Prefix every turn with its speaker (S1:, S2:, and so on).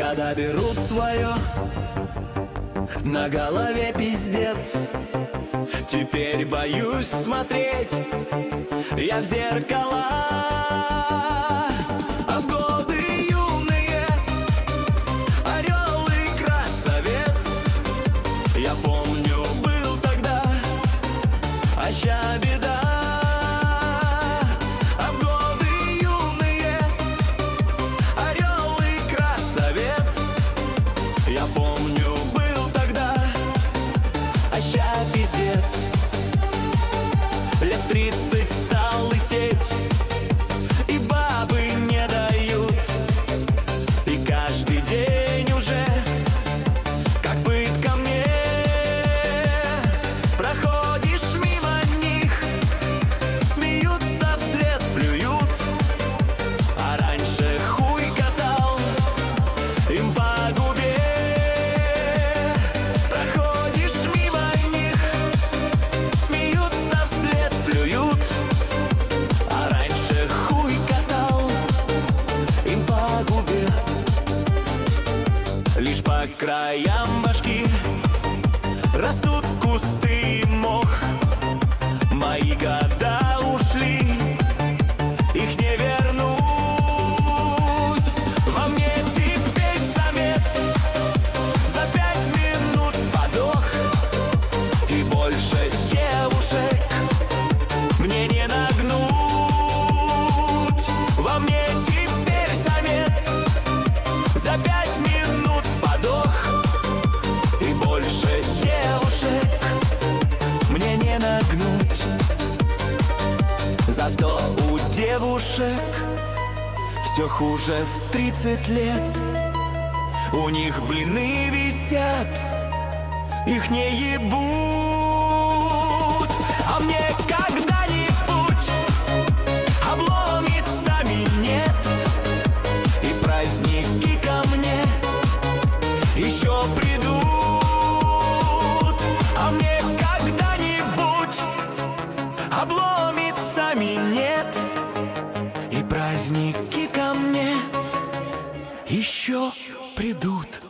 S1: года берут свое, на голове пиздец. Теперь боюсь смотреть я в зеркала. А в годы юные орел и красавец, я помню, был тогда, а ща беда. А в годы юные орел и красавец, я помню, был тогда, а ща пиздец. Лет в 30 стал лысеть, и бабы не дают. И каждый день уже как пытка мне. Проходишь мимо них, смеются вслед, плюют. А раньше хуй катал им по губе. Проходишь мимо них, смеются вслед, плюют. А раньше хуй катал им по губе. Лишь по краям башки растут кусты и мох. Мои года ушли, их не вернуть. Во мне теперь самец за 5 минут подох. И больше девушек мне не нагнуть. Во мне теперь самец за 5 минут подох. И больше девушек мне не нагнуть. Зато у девушек все хуже в 30 лет. У них блины висят, их не ебут. А мне когда-нибудь обломится минет, и праздники ко мне еще придут. А мне когда-нибудь обломится минет, и праздники ко мне еще придут.